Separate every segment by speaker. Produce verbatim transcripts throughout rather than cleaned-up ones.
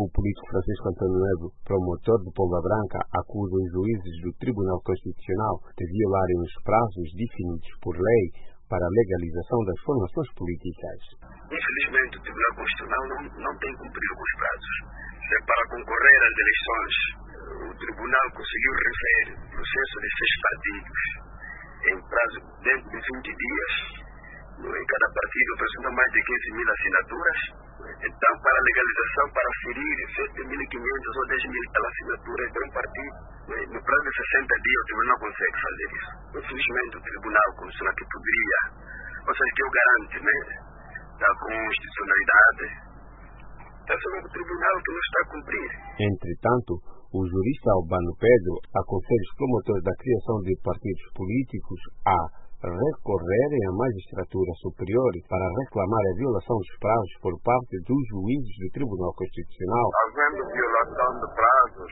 Speaker 1: O político Francisco Antônio Neto, promotor de Pomba Branca, acusa os juízes do Tribunal Constitucional de violarem os prazos definidos por lei para a legalização das formações políticas.
Speaker 2: Infelizmente, o Tribunal Constitucional não, não tem cumprido com os prazos. Se para concorrer às eleições, o Tribunal conseguiu rever o processo de seis partidos em prazo dentro de vinte dias. Em cada partido apresenta mais de quinze mil assinaturas. Então, para a legalização, para ferir sete mil e quinhentos ou dez mil assinaturas de um partido, no prazo de sessenta dias, o Tribunal consegue fazer isso. Infelizmente, o Tribunal Constitucional que poderia, ou seja, que o garante, né, da constitucionalidade, está sobre o Tribunal que não está a cumprir.
Speaker 1: Entretanto, o jurista Albano Pedro aconselha os promotores da criação de partidos políticos a recorrerem à magistratura superior para reclamar a violação dos prazos por parte dos juízes do Tribunal Constitucional.
Speaker 3: Havendo violação de prazos,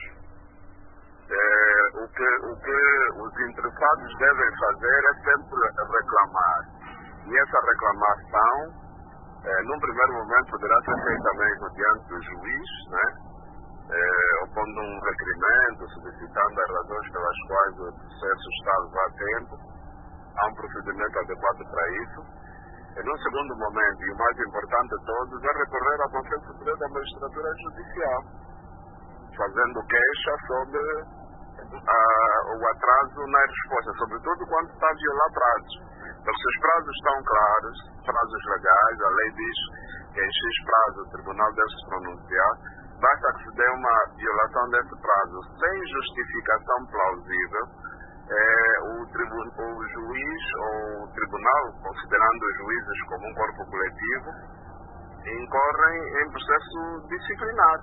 Speaker 3: é, o, que, o que os interessados devem fazer é sempre reclamar. E essa reclamação, é, num primeiro momento, poderá ser feita mesmo diante do juiz, né? É, opondo um requerimento, solicitando as razões pelas quais o processo está a levar tempo. Há um procedimento adequado para isso. E num segundo momento, e o mais importante de todos, é recorrer ao Conselho Superior da Magistratura Judicial, fazendo queixa sobre a, o atraso na resposta, sobretudo quando está a violar prazos. Porque se os prazos estão claros, prazos legais, a lei diz que em X prazo o tribunal deve se pronunciar, basta que se dê uma violação desse prazo sem justificação plausível. É, o, tribu, o juiz ou o tribunal, considerando os juízes como um corpo coletivo, incorrem em processo disciplinar.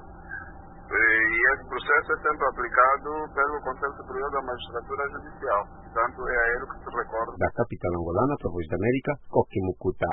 Speaker 3: E esse processo é sempre aplicado pelo Conselho Superior da Magistratura Judicial. Portanto, é a ele que se recorre.
Speaker 1: Da capital angolana, para a Voz da América, Coque Mucuta.